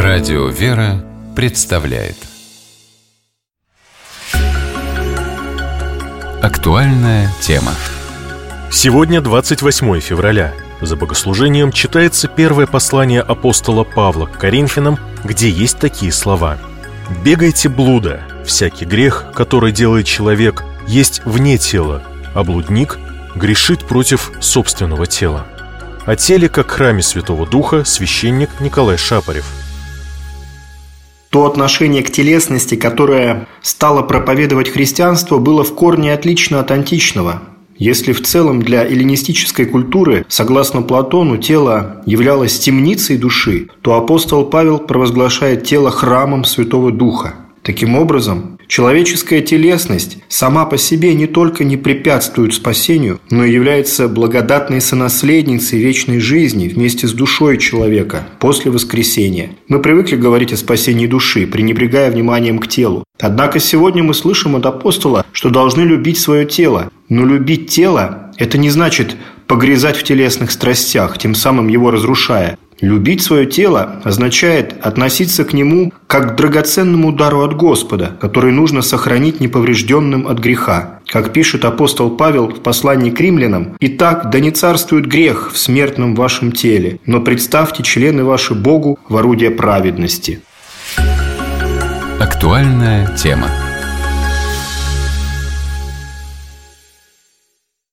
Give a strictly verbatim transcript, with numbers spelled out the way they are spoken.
Радио «Вера» представляет актуальная тема. Сегодня двадцать восьмое февраля. За богослужением читается первое послание апостола Павла к Коринфянам, где есть такие слова: «Бегайте блуда, всякий грех, который делает человек, есть вне тела, а блудник грешит против собственного тела». О теле как храме Святого Духа священник Николай Шапорев. То отношение к телесности, которое стало проповедовать христианство, было в корне отлично от античного. Если в целом для эллинистической культуры, согласно Платону, тело являлось темницей души, то апостол Павел провозглашает тело храмом Святого Духа. Таким образом, человеческая телесность сама по себе не только не препятствует спасению, но и является благодатной сонаследницей вечной жизни вместе с душой человека после воскресения. Мы привыкли говорить о спасении души, пренебрегая вниманием к телу. Однако сегодня мы слышим от апостола, что должны любить свое тело. Но любить тело – это не значит погрязать в телесных страстях, тем самым его разрушая. Любить свое тело означает относиться к нему как к драгоценному дару от Господа, который нужно сохранить неповрежденным от греха. Как пишет апостол Павел в послании к римлянам: «Итак, да не царствует грех в смертном вашем теле, но представьте члены ваши Богу в орудие праведности». Актуальная тема.